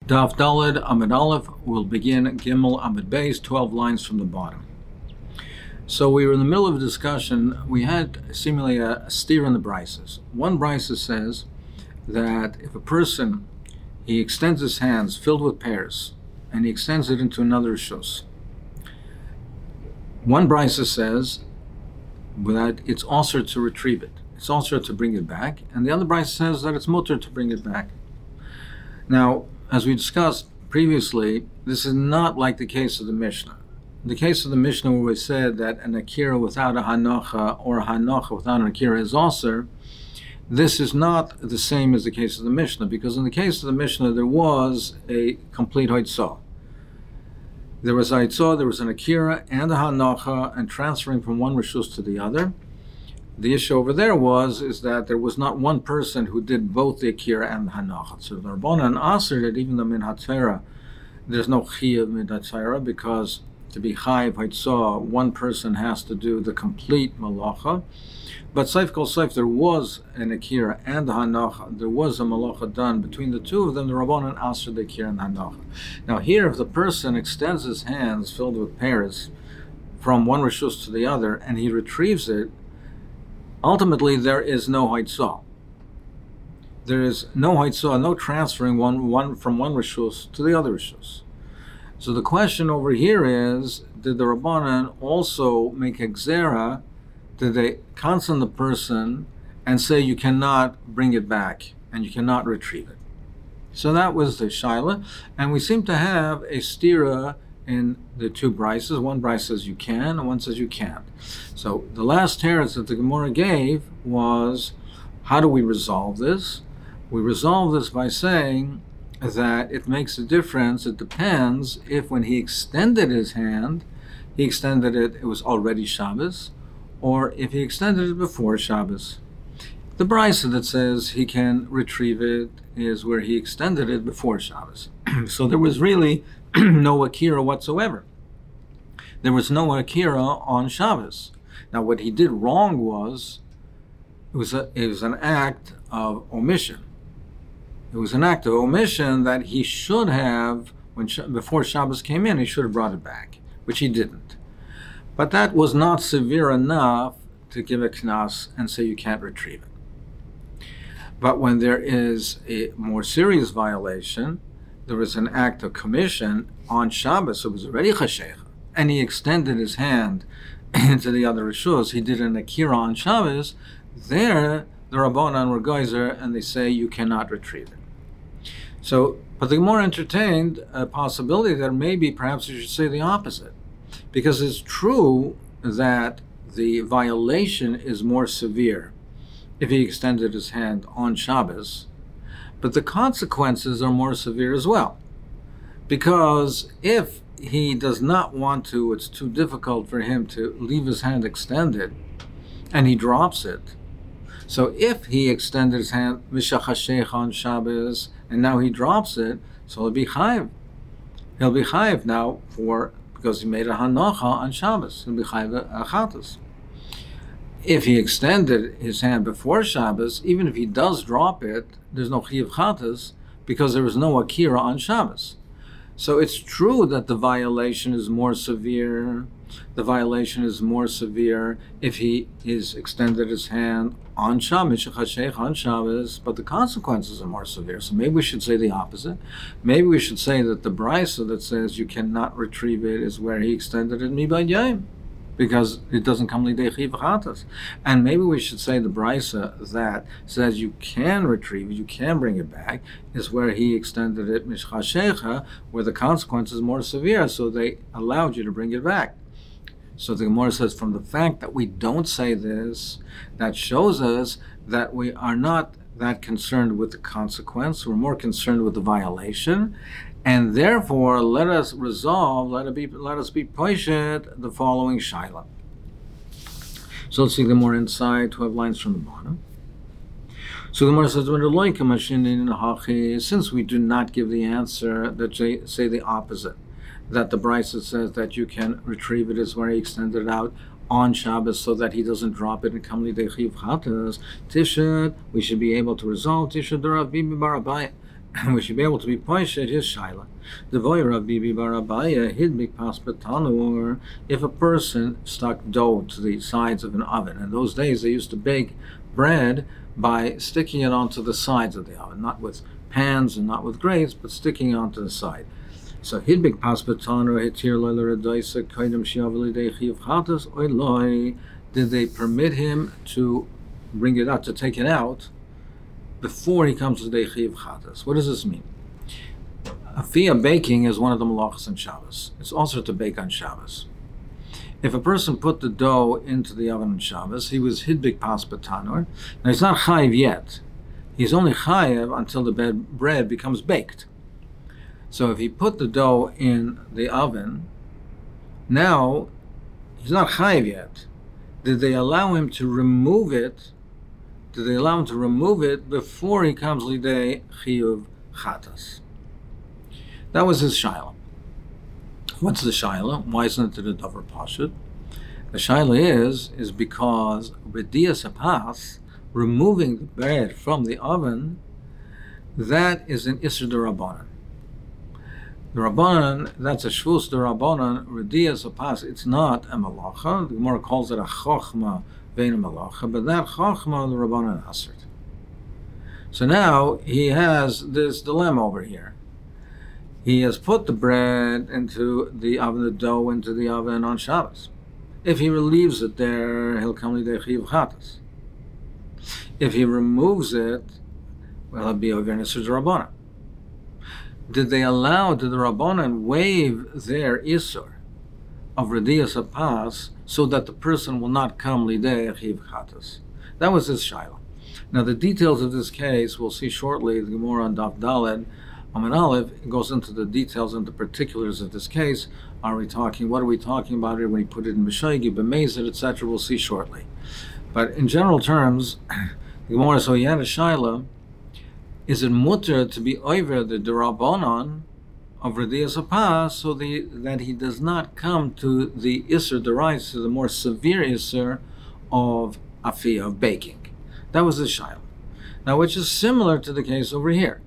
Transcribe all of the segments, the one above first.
Daf Daled Amud Aleph will begin Gimel Amud Beis, 12 lines from the bottom. So we were in the middle of a discussion. We had seemingly a steer in the brises. One brisa says that if a person, he extends his hands filled with pears, and he extends it into another rishus. One brisa says that it's also to retrieve it. It's also to bring it back. And the other brisa says that it's mutter to bring it back. Now, as we discussed previously, this is not like the case of the Mishnah. In the case of the Mishnah, where we said that an akira without a hanocha or a hanocha without an akira is also, this is not the same as the case of the Mishnah, because in the case of the Mishnah, there was a complete hoitzah. There was hoitzah, there was an akira and a hanocha, and transferring from one rishus to the other. The issue over there is that there was not one person who did both the akira and the hanocha. So the Rabbanan answered that even though min hatzera, there's no chiyuv min hatzera, because to be chayiv hoitzah, one person has to do the complete malacha. But seif kol seif, there was an akira and a hanocha. There was a malacha done between the two of them. The Rabbanan answered the akira and the hanocha. Now here, if the person extends his hands filled with pears from one rishus to the other, and he retrieves it, ultimately, there is no hoitzah. There is no hoitzah, no transferring one from one rishus to the other rishus. So the question over here is, did the Rabbanan also make a gzera? Did they counsel the person and say you cannot bring it back and you cannot retrieve it? So that was the shaila, and we seem to have a stira in the two brises. One brise says you can, and one says you can't. So the last teretz that the Gemara gave was, how do we resolve this? We resolve this by saying that it makes a difference. It depends if when he extended his hand, it was already Shabbos, or if he extended it before Shabbos. The brisa that says he can retrieve it is where he extended it before Shabbos. So there was really no akira whatsoever. There was no akira on Shabbos. Now, what he did wrong was, it was an act of omission. It was an act of omission that he should have, before Shabbos came in, he should have brought it back, which he didn't. But that was not severe enough to give a knas and say you can't retrieve it. But when there is a more serious violation, there was an act of commission on Shabbos, it was already chashecha, and he extended his hand into the other rishus, he did an akira on Shabbos, there the Rabbanan were geyser, and they say you cannot retrieve it. So, but the Gemara entertained a possibility that maybe perhaps you should say the opposite, because it's true that the violation is more severe if he extended his hand on Shabbos, but the consequences are more severe as well. Because if he does not want to, it's too difficult for him to leave his hand extended, and he drops it. So if he extended his hand mishachashech on Shabbos, and now he drops it, so he'll be chayiv. He'll be chayiv now because he made a hanocha on Shabbos. He'll be chayiv achatos. If he extended his hand before Shabbos, even if he does drop it, there's no chiyuv chatas because there is no akira on Shabbos. So it's true that the violation is more severe. The violation is more severe if he is extended his hand on Shabbos, but the consequences are more severe. So maybe we should say the opposite. Maybe we should say that the brisa that says you cannot retrieve it is where he extended it mibad yom, because it doesn't come lidei chiyuv chatas. And maybe we should say the brisa that says you can retrieve it, you can bring it back, is where he extended it mishchashecha, where the consequence is more severe, so they allowed you to bring it back. So the Gemara says, from the fact that we don't say this, that shows us that we are not that concerned with the consequence, we're more concerned with the violation, and therefore let us resolve, let us be poished the following shaila. So let's see the more inside, 12 lines from the bottom. So the Gemara says, since we do not give the answer, that say the opposite, that the brisa says that you can retrieve it is where he extended it out on Shabbos so that he doesn't drop it and come lidei chiyuv chatas. Tisha, we should be able to resolve Tisha d'Rav Bibi bar Abaye. we should be able to be poished his shaila. The voyer of Bibi Barabaya hidbik paspatanur. If a person stuck dough to the sides of an oven, in those days they used to bake bread by sticking it onto the sides of the oven, not with pans and not with grates, but sticking it onto the side. So hidbik paspatanur hitir loyleredoisa koidem shiavli dechiv chatas oiloi. Did they permit him to bring it out, to take it out, before he comes to the Dechiv Chatas? What does this mean? Afia baking is one of the malachas on Shabbos. It's also to bake on Shabbos. If a person put the dough into the oven on Shabbos, he was hidbik pas batanur. Now he's not chayiv yet. He's only chayiv until the bread becomes baked. So if he put the dough in the oven, now he's not chayiv yet. Did they allow him to remove it? Did they allow him to remove it before he comes lidei chiyuv chatas? That was his shaila. What's the shaila? Why isn't it a davar pashut? The shaila is because b'dias hapas, removing the bread from the oven, that is an isser d'Rabbanan. The Rabbanan, that's a shvus d'Rabbanan, b'dias hapas. It's not a malacha. The Gemara calls it a chochma vein a malacha, but that chochma the Rabbanan asert. So now he has this dilemma over here. He has put the bread into the oven, the dough into the oven on Shabbos. If he relieves it there, he'll come lidei chiyuv chatas. If he removes it, well, it'll be over nisur d'Rabbanan. Did the Rabbanan waive their isur of Radias Apas so that the person will not come lidei chiyuv chatas? That was his shaila. Now the details of this case we'll see shortly. The Gemara on Daf Daled Amud Aleph goes into the details and the particulars of this case. What are we talking about here when he put it in B'shaygi, B'mezid, etc.? We'll see shortly. But in general terms, the Gemara, so he had a shaila. Is it mutter to be over the D'Rabbanan of Radias Apas so that he does not come to the Isser D'Rais, to the more severe Isser of Afiyah, of baking? That was the shaila. Now, which is similar to the case over here.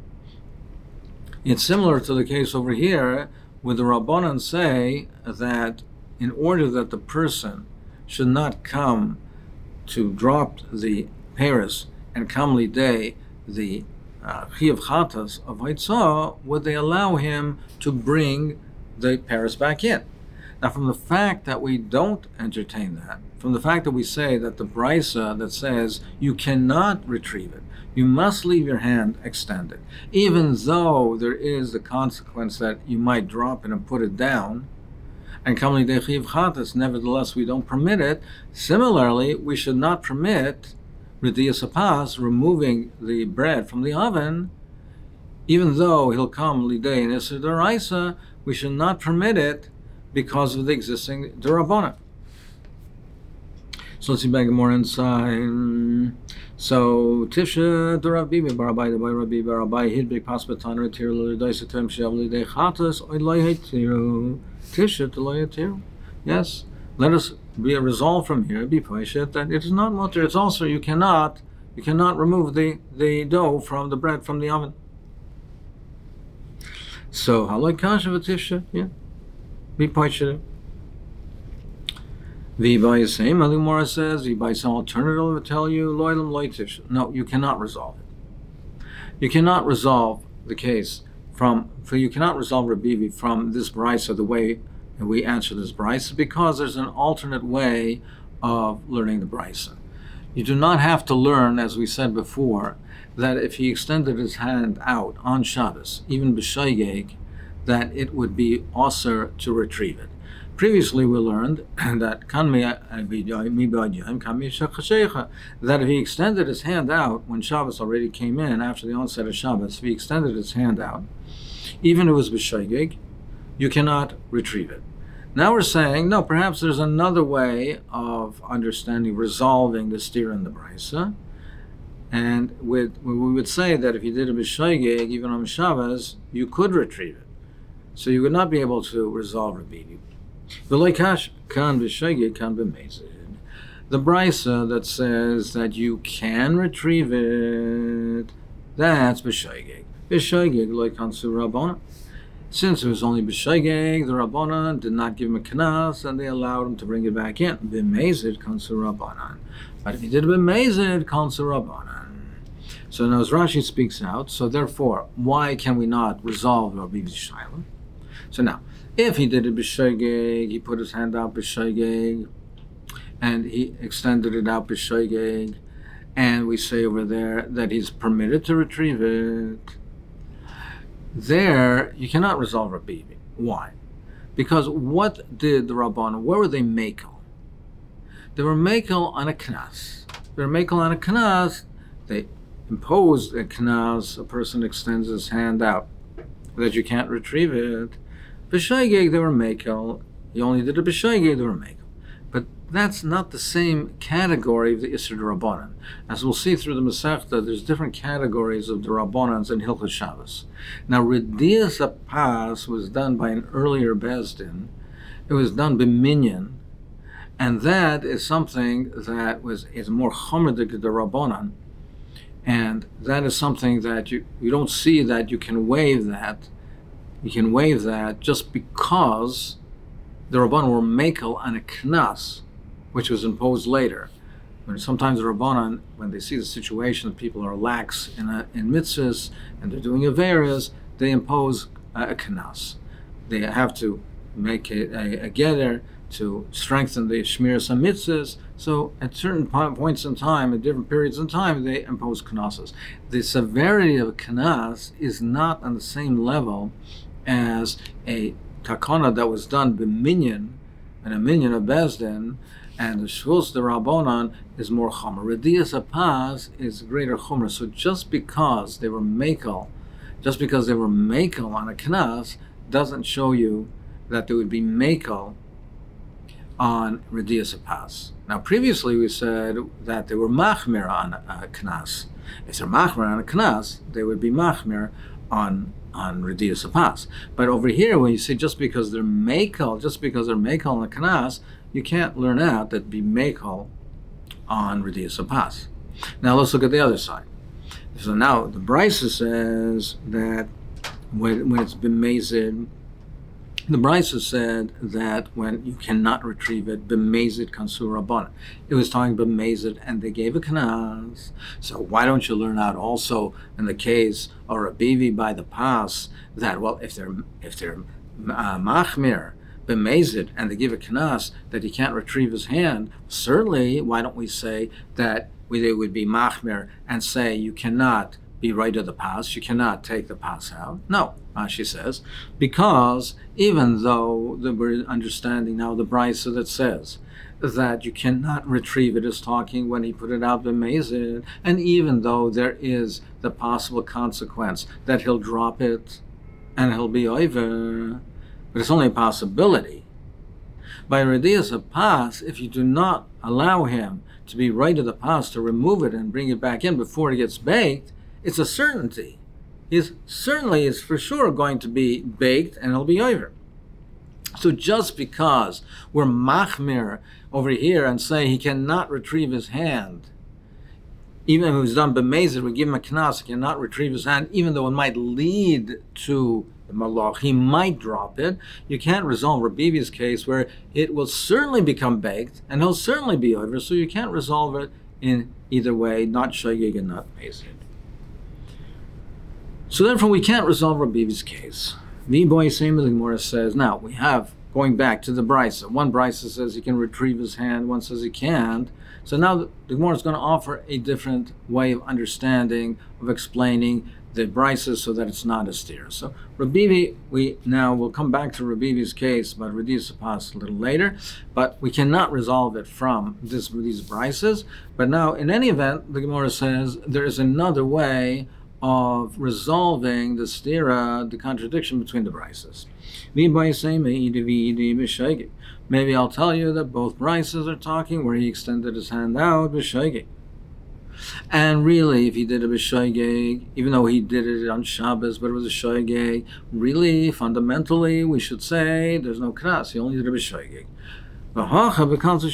It's similar to the case over here where the Rabbanan say that in order that the person should not come to drop the Paris and come lidei the chiyuv chatas of Haitzah, would they allow him to bring the Paris back in? Now, from the fact that we don't entertain that, from the fact that we say that the brisa that says you cannot retrieve it, you must leave your hand extended, even though there is the consequence that you might drop it and put it down, and come lidei chiyuv chatas, nevertheless we don't permit it. Similarly, we should not permit Radias Apas, removing the bread from the oven, even though he'll come lidei and isser d'oraisa, we should not permit it because of the existing d'Rabbanan. So let's see back more inside. So Tifsha d'Rav Bibi Barabai the Rav Bibi Barabai hidbik paspatan retir l'daisa tem shav lidei chatas oilay hetiru Tifsha d'loy hetiru. Yes, let us be a resolve from here, be poishet, that it is not mutter. It's also you cannot remove the dough from the bread from the oven. So haloi kasha v'tifsha, yeah, be poishet. V'bayisem, the Gemara says, v'bayisem alternative will tell you loylam loy tifsha. No, you cannot resolve it. You cannot resolve the case you cannot resolve Rabbi from this brisa the way and we answer this brisa, because there's an alternate way of learning the brisa. You do not have to learn, as we said before, that if he extended his hand out on Shabbos, even b'shayeg, that it would be osir to retrieve it. Previously we learned that that if he extended his hand out when Shabbos already came in, after the onset of Shabbos, if he extended his hand out, even if it was b'shayeg, you cannot retrieve it. Now we're saying, no, perhaps there's another way of understanding, resolving the steer in the brisa, and we would say that if you did a b'shayeg, even on Shabbos, you could retrieve it. So you would not be able to resolve Rabbi. The brisa that says that you can retrieve it, that's b'shayeg. B'shoigeg loy kansu rabbanan. Since it was only b'shoigeg, the rabbanan did not give him a knas, and they allowed him to bring it back in. B'mezid kansu rabbanan. But if he did b'mezid kansu rabbanan. So now as Rashi speaks out, so therefore, why can we not resolve Rabbi Shaila? So now, if he did it b'shoigeg, he put his hand out b'shoigeg, and he extended it out b'shoigeg, and we say over there that he's permitted to retrieve it, there you cannot resolve Rabbi. Why? Because what did the Rabbanan, where were they makel? They were makel on a knas. They were makel on a knas. They imposed a knas, a person extends his hand out, that you can't retrieve it. B'shoigeg, they were makel. He only did it b'shoigeg, they were makel. But that's not the same category of the Isser Rabbanan. As we'll see through the Masechta, there's different categories of the Rabbanans in Hilchot Shabbos. Now, Redias Apas was done by an earlier Bezdin. It was done by Minyan, and that is something that is more chomerdik the Rabbanan, and that is something that you don't see that you can waive that. You can waive that just because the Rabbanan were makel on a knas, which was imposed later. When sometimes the Rabbanan, when they see the situation that people are lax in mitzvahs and they're doing averas, they impose a knas. They have to make a geder to strengthen the shmiras and mitzvahs. So at certain points in time, at different periods in time, they impose knasses. The severity of a knas is not on the same level as a takana that was done by minyan, and a minyan of Bezdin, and the shvus the Rabbanan is more chomer. Redias Apaz is greater chomer. So just because they were makel on a knas, doesn't show you that they would be makel on Redias Apaz. Now previously we said that they were machmir on a knas. If they're machmir on a knas, they would be machmir on Redias Apaz. But over here, when you say just because they're makel on the knas, you can't learn out that be makel on Redias Apaz. Now let's look at the other side. So now the Brisa says that when it's been mazid, the Brisa said that when you cannot retrieve it, b'mezid kansu rabbanan. It was talking b'mezid, and they gave a knas. So why don't you learn out also in the case of Rabivi by the pas that, well, if they're machmir b'mezid and they give a knas that he can't retrieve his hand, certainly why don't we say that they would be machmir and say you cannot be right of the pas, you cannot take the pas out? No, Rashi says, because even though we're understanding now the brisa that says that you cannot retrieve it is talking when he put it out b'mezid, and even though there is the possible consequence that he'll drop it and he'll be over, but it's only a possibility. By Redias Apaz, if you do not allow him to be right of the pas, to remove it and bring it back in before it gets baked, it's a certainty. He certainly is for sure going to be baked and it'll be over. So just because we're machmir over here and say he cannot retrieve his hand, even if it was done b'mezid, we give him a knas, he cannot retrieve his hand, even though it might lead to the malach, he might drop it. You can't resolve Rabivi's case where it will certainly become baked and he'll certainly be over, so you can't resolve it in either way, not shogeg and not mezid. So therefore, we can't resolve Rabivi's case. The boy same as the Gemara says. Now we have going back to the brisa. One brisa says he can retrieve his hand. One says he can't. So now the Gemara is going to offer a different way of understanding, of explaining the brisa, so that it's not a steer. So Rabivi, we now will come back to Rabivi's case about Redias Apaz a little later, but we cannot resolve it from these brisas. But now, in any event, the Gemara says there is another way of resolving the stira, the contradiction between the brisas. Maybe I'll tell you that both brisas are talking where he extended his hand out b'shoigeg. And really, if he did a b'shoigeg, even though he did it on Shabbos, but it was a shoigeg, really, fundamentally, we should say there's no knas. He only did a b'shoigeg. And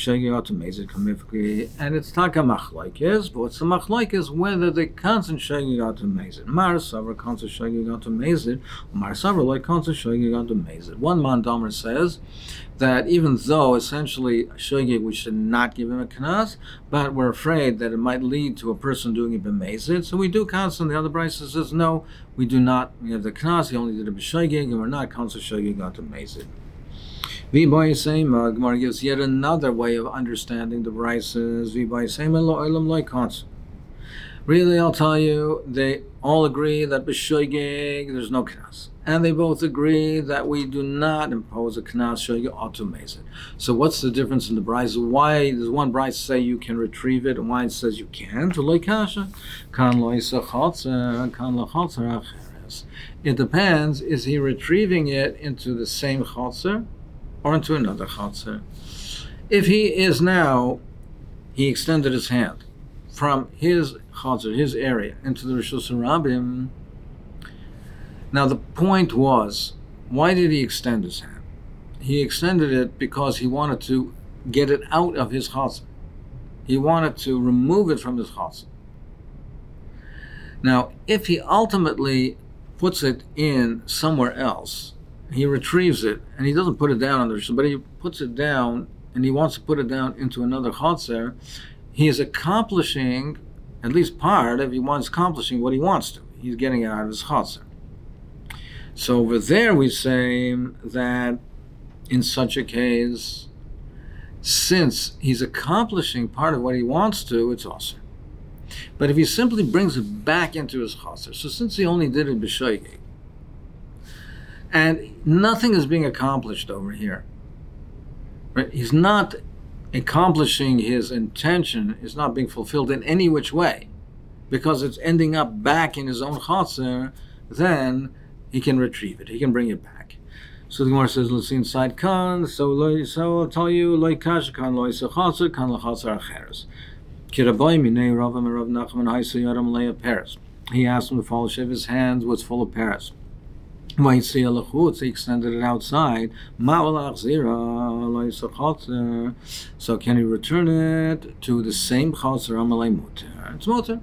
it's taka machlokes, but what's the machlokes? Whether the constant shaggy got to mezid. Mar savar constant shaggy got to mezid, Mar savar like constant shaggy got to mezid. One man Domer says that even though essentially shaggy we should not give him a knas, but we're afraid that it might lead to a person doing it b'mezid, so we do constant. The other Brisa says no, we do not. We have the knas. He only did it b'shaggy, and we're not constant shaggy got to mezid. Gemara gives yet another way of understanding the Brises. Really, I'll tell you, they all agree that b'shoigeg there's no knas, and they both agree that we do not impose a knas shoigeg automazed. So, what's the difference in the Brise? Why does one Brise say you can retrieve it, and why it says you can't? It depends. Is he retrieving it into the same chotzer or into another chotzer? If he is now, he extended his hand from his chotzer, his area, into the Rishus Harabim. Now the point was, why did he extend his hand? He extended it because he wanted to get it out of his chotzer. He wanted to remove it from his chotzer. Now, if he ultimately puts it in somewhere else, he retrieves it, and he doesn't put it down on the Rishus, but he puts it down, and he wants to put it down into another chotzer, he is accomplishing, at least part of accomplishing what he wants to. He's getting it out of his chotzer. So over there we say that in such a case, since he's accomplishing part of what he wants to, it's awesome. But if he simply brings it back into his chotzer, so since he only did it b'shoigeg, and nothing is being accomplished over here, right? He's not accomplishing his intention, is not being fulfilled in any which way, because it's ending up back in his own chotzer, then he can retrieve it, he can bring it back. So the Gemara says, let's see inside kan, so I'll tell you, loy kash kan loy sechotzer, kan lechotzer acheres. Kiraboy minei Ravam and Rav Nachman haisu yaram leya peres. He asked him to follow shave his hands was full of peres. He extended it outside. So can he return it to the same chotzer? It's muter.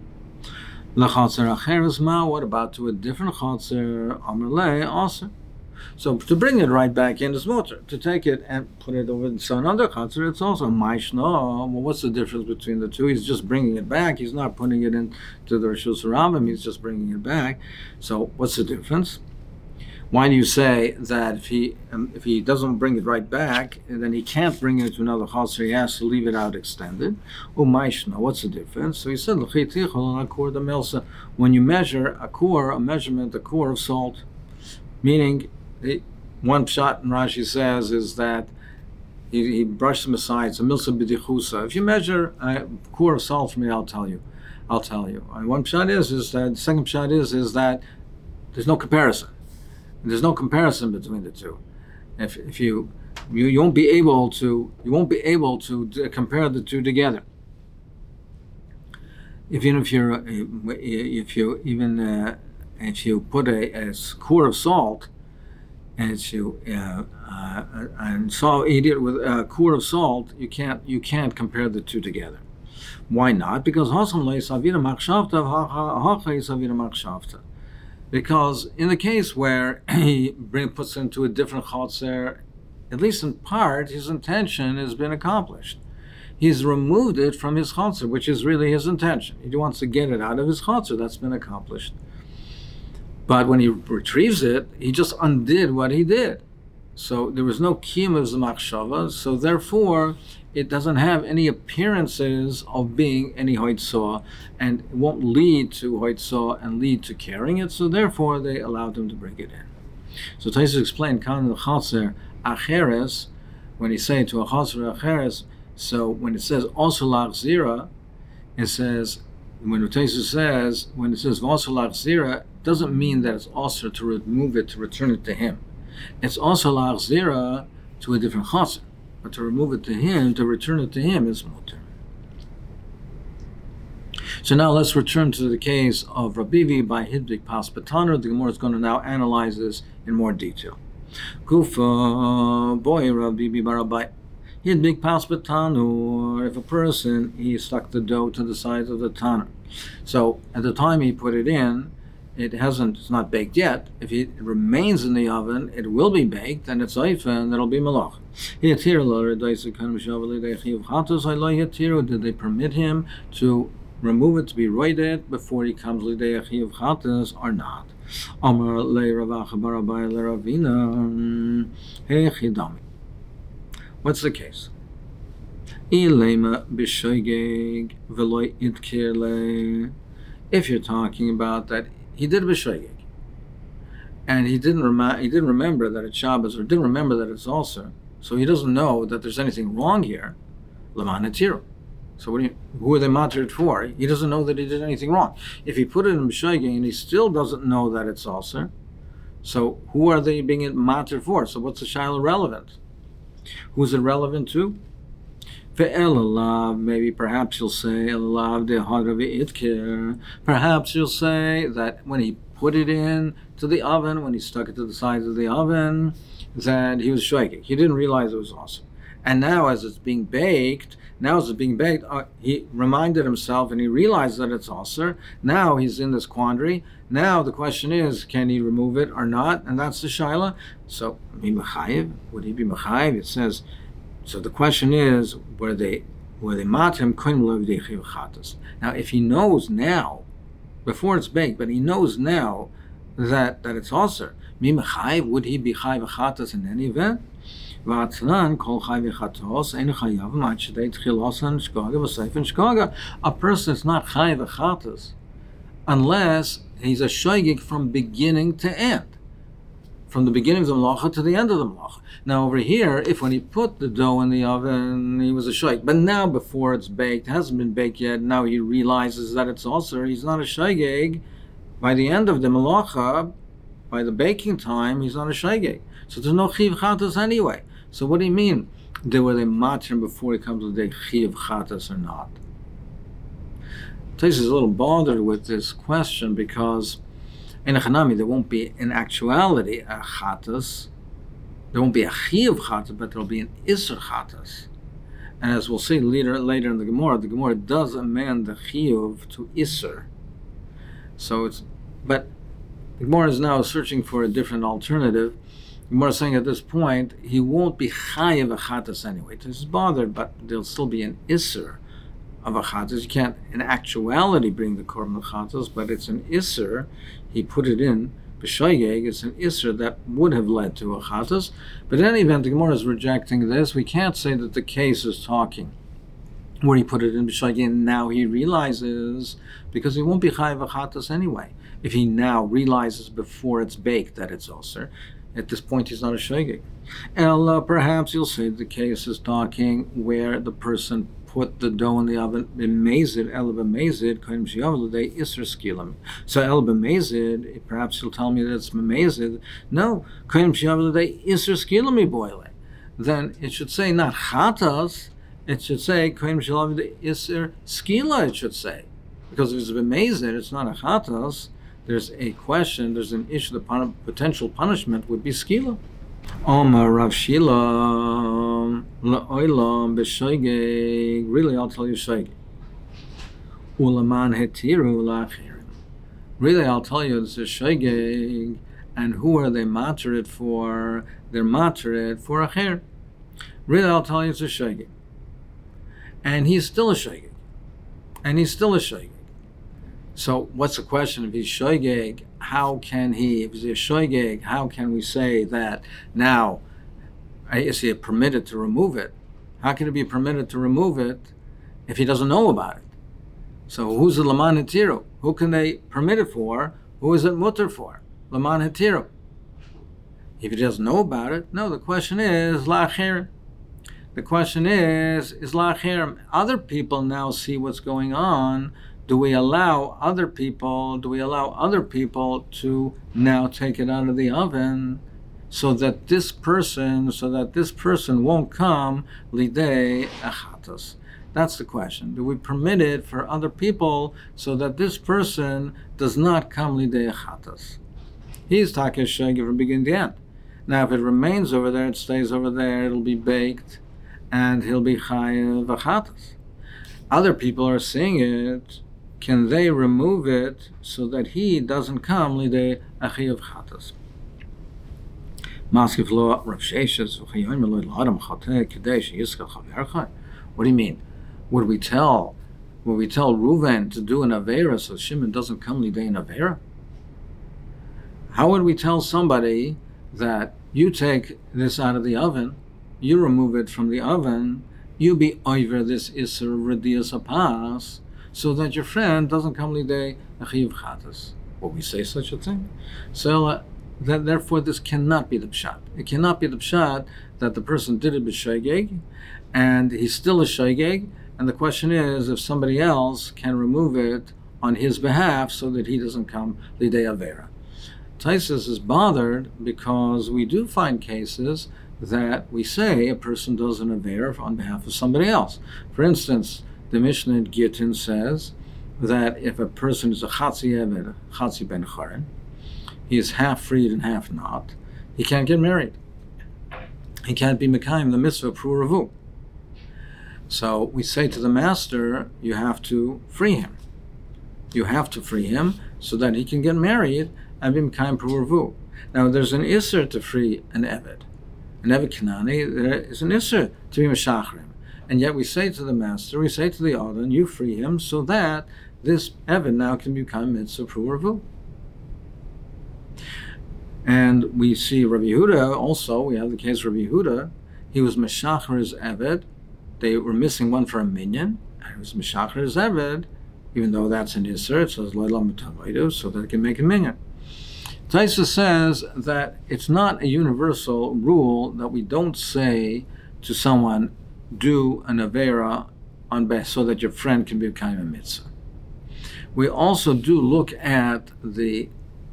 What about to a different chotzer? Also. So to bring it right back in is muter. To take it and put it over in some other chotzer, it's also maishno. Well, what's the difference between the two? He's just bringing it back. He's not putting it into the Rishus Harabim. He's just bringing it back. So what's the difference? Why do you say that if he doesn't bring it right back, then he can't bring it to another chotzer, he has to leave it out extended? What's the difference? So he said, when you measure a kur of salt, meaning one pshat in Rashi says is that he brushed them aside. It's a milsa b'dichusa. If you measure a kur of salt for me, I'll tell you. And one pshat is that the second pshat is that there's no comparison. There's no comparison between the two. If you won't be able to compare the two together. If you put a kur of salt and so eat it with a kur of salt, you can't compare the two together. Why not? Because Because in the case where he puts it into a different chotzer, at least in part, his intention has been accomplished. He's removed it from his chotzer, which is really his intention. He wants to get it out of his chotzer. That's been accomplished. But when he retrieves it, he just undid what he did. So there was no kiyum of the machshava, so therefore it doesn't have any appearances of being any hoitzah, and it won't lead to hoitzah and lead to carrying it, so therefore they allowed him to bring it in. So Taisus explained, kan l'chatzer acheres, when he say to a chatzer acheres, so when it says also lachzira, it says, when it says also lachzira, it doesn't mean that it's also to remove it, to return it to him. It's also lachzira to a different chassid, but to remove it to him, to return it to him, is muter. So now let's return to the case of Rabivi by Hidbik Pas Bataner. The Gemara is going to now analyze this in more detail. Kufa boy Rabivi Barabai. He had big pas or if a person, he stuck the dough to the sides of the tanner. So at the time he put it in, it's not baked yet. If it remains in the oven, it will be baked, and it's oifa, and it'll be malach. Did they permit him to remove it, to be roided before he comes lidei achiv chatas or not? Amar le Rav Acha bar Abaye le Ravina hechidami. What's the case? If you're talking about that he did b'shoigeg, and he didn't remember that it's Shabbos, or didn't remember that it's also, so he doesn't know that there's anything wrong here. Laman etiru. So who are they matered for? He doesn't know that he did anything wrong. If he put it in b'shoigeg and he still doesn't know that it's also, so who are they being matered for? So what's the shaila relevant? Who's it relevant to? Maybe perhaps you'll say perhaps you'll say that when he put it in to the oven, when he stuck it to the sides of the oven, that he was shoigig. He didn't realize it was awesome. And now as it's being baked, he reminded himself and he realized that it's also. Now he's in this quandary. Now the question is, can he remove it or not? And that's the shaila. So would he be mechayiv? It says, so the question is, were they matim koim lovdei chiv chatas? Now, if he knows now, before it's baked, but he knows now that it's also, mi mechayiv, would he be chayiv chatas in any event? V'atzlan kol chayiv chatos ein chayav ma'achidei tchilosan shkaga v'seifen shkaga. A person is not chayiv chatas unless he's a shoigig from beginning to end. From the beginning of the malacha to the end of the malacha. Now over here, if when he put the dough in the oven, he was a shaykh, but now before it's baked, it hasn't been baked yet, now he realizes that it's also, he's not a shaygeg. By the end of the malacha, by the baking time, he's not a shaygeg. So there's no chiv chatas anyway. So what do you mean? Were they matrim before he comes to the chiv chatas or not? Tais is a little bothered with this question because in a chanami, there won't be in actuality a chatas. There won't be a chiyuv chatas, but there'll be an isser chatas. And as we'll see later in the Gemara does amend the chiyuv to isser. So but the Gemara is now searching for a different alternative. The Gemara is saying at this point, he won't be chayiv a chatas anyway. This is bothered, but there'll still be an isser of a chatas. You can't in actuality bring the korban chatas, but it's an isser. He put it in b'shoigeg. It's an isser that would have led to a chatas. But in any event, the Gemara is rejecting this. We can't say that the case is talking where he put it in b'shoigeg and now he realizes, because he won't be chayiv a chatas anyway. If he now realizes before it's baked that it's osir, at this point he's not a shoigeg. And perhaps you'll say the case is talking where the person put the dough in the oven, b'mezid, el b'mezid, kodim she'yavlu day isser skilam. So el b'mezid, perhaps you'll tell me that it's b'mezid. No, kodim she'yavlu day isser skilam boile. Then it should say not chatas, it should say kodim she'yavlu day isser skila, it should say. Because if it's b'mezid, it's not a chatas, there's a question, there's an issue, the potential punishment would be skila. Omar Rav Shila la'olam b'shoigeg. Really, I'll tell you shoigeg. Ulaman hetiru la'achirim. Really, I'll tell you this is shoigeg. And who are they matered for? They're matered for acher. Really, I'll tell you it's a shoigeg. And he's still a shoigeg. So what's the question? If he's shoigeg, how can he, if he's a shoigeg, how can we say that now, is he permitted to remove it? How can it be permitted to remove it if he doesn't know about it? So who's the Laman Hatiru? Who can they permit it for? Who is it mutter for? Laman Hatiru. If he doesn't know about it, no, the question is la'achirim. The question is la'achirim. Other people now see what's going on. Do we allow other people to now take it out of the oven so that this person won't come lidei achatas? That's the question. Do we permit it for other people so that this person does not come lidei achatas? He's takesh shegi from beginning to end. Now if it remains over there, it stays over there, it'll be baked, and he'll be chayav v'chatas. Other people are saying it. Can they remove it so that he doesn't come lidei achiyav chatas? What do you mean? Would we tell Reuven to do an avera so Shimon doesn't come lidei an avera? How would we tell somebody that you take this out of the oven, you remove it from the oven, you be over this iser radius apas, so that your friend doesn't come lidei achiyav chatas? Will we say such a thing? So therefore, this cannot be the pshat. It cannot be the pshat that the person did it b'shoigeg, and he's still a shoigeg, and the question is if somebody else can remove it on his behalf so that he doesn't come lidei avera. Taisus is bothered because we do find cases that we say a person does an avera on behalf of somebody else. For instance, the Mishnah in Gittin says that if a person is a chatzi eved, chatzi ben charen, he is half freed and half not, he can't get married. He can't be mekayim the mitzvah pru'ravu. So we say to the master, you have to free him. You have to free him so that he can get married and be mekayim pru'ravu. Now there's an isser to free an eved. An eved Kanani, there is an isser to be meshachrim. And yet we say to the master, we say to the adon, you free him so that this eved now can become mitzvah pru'ravu. And we see Rabbi Yehuda also, we have the case of Rabbi Yehuda, he was Meshacher's Eved, they were missing one for a minyan, and he was Meshacher's Eved, even though that's an Isser, it says Leila Metavaidu, so that it can make a minyan. Taisa says that it's not a universal rule that we don't say to someone, do an Avera so that your friend can become a mitzvah. We also do look at the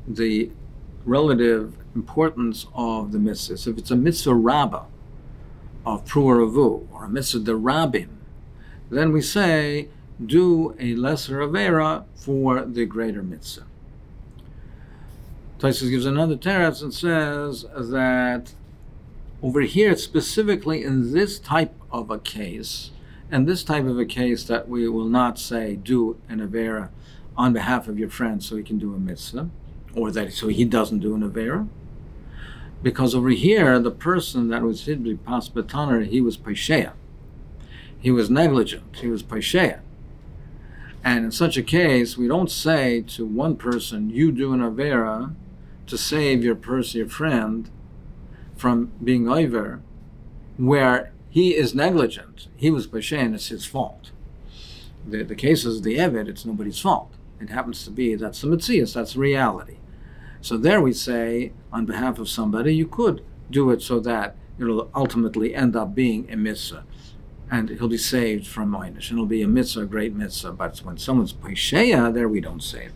relative importance of the mitzvahs. If it's a mitzvah rabbah of pru'aravu or a mitzvah derabim, then we say do a lesser avera for the greater mitzvah. Taisus gives another teretz and says that over here, specifically in this type of a case, and this type of a case that we will not say do an avera on behalf of your friend so he can do a mitzvah, or that so he doesn't do an avera, because over here the person that was hid by pas betaner, he was paisheya, he was negligent, he was paisheya, and in such a case we don't say to one person you do an avera to save your friend from being over, where he is negligent, he was paisheya and it's his fault. The case is the eved, it's nobody's fault. It happens to be that's the metzias, that's reality. So there we say, on behalf of somebody, you could do it so that it'll ultimately end up being a mitzvah, and he'll be saved from einish, and it'll be a mitzvah, a great mitzvah. But when someone's paisheya, there we don't say it.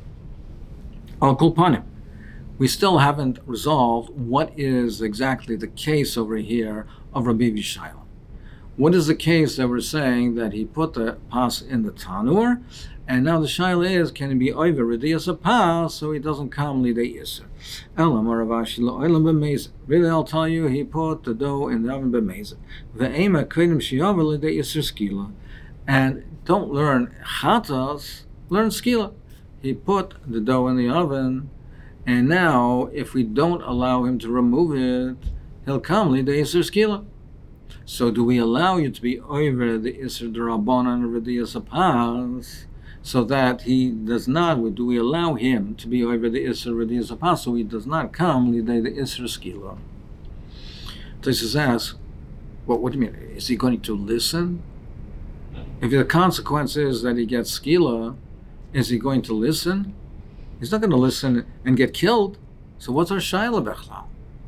Al kol panim, we still haven't resolved what is exactly the case over here of Rabbi Yishmael. What is the case that we're saying that he put the pas in the tanur, and now the shaila is, can he be over radius a pas so he doesn't come lidei iser? Elam aravashi lo elam b'mezid. Really, I'll tell you, he put the dough in the oven b'mezid. Ve'ema k'edim shiyav lidei iser skila. And don't learn chatas, learn skila. He put the dough in the oven, and now if we don't allow him to remove it, he'll come lidei iser skila. So do we allow you to be over the iser d'Rabbanan radius a pas, so that he does not, do we allow him to be over the Isser Radius Apas, so he does not come lidei the Isser Skila? Tosfos asks, well, what do you mean? Is he going to listen? If the consequence is that he gets Skila, is he going to listen? He's not going to listen and get killed. So what's our Shaila Bechlal?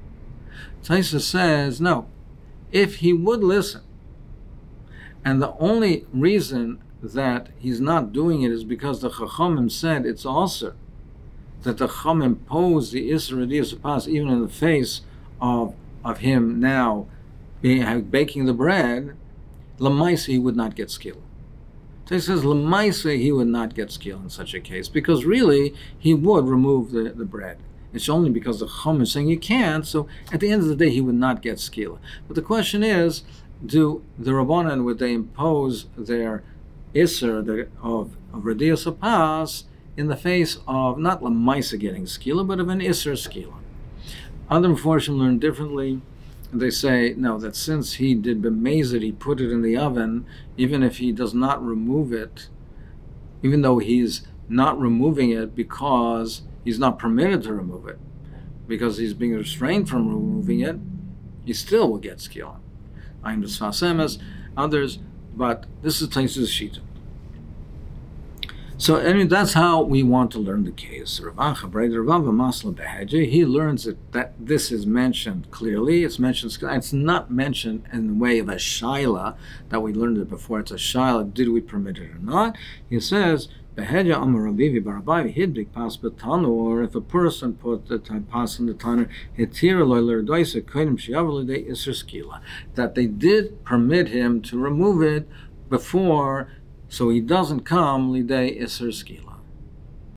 Tosfos says, no. If he would listen, and the only reason that he's not doing it is because the Chachamim said it's also that the Chachamim posed the Isser Radius Apas even in the face of him now baking the bread, Lamaisa he would not get skill. So he says Lamaisa he would not get skill in such a case, because really he would remove the bread. It's only because the Chachamim is saying you can't, so at the end of the day he would not get skill. But the question is, do the Rabbanan, would they impose their Isser of Radius Apas in the face of not Lamaisa getting skila, but of an Isser skila? Other Meforshim learn differently. They say, no, that since he did b'mezid, he put it in the oven, even if he does not remove it, even though he's not removing it because he's not permitted to remove it, because he's being restrained from removing it, he still will get skila. I'm the Sfasemes, others, but this is Taisus Shita. So anyway, that's how we want to learn the case. He learns that this is mentioned clearly. It's mentioned. It's not mentioned in the way of a shaila that we learned it before. It's a shaila. Did we permit it or not? He says, or if a person put the pas in the tanner, that they did permit him to remove it before, so he doesn't come lidei iser skila.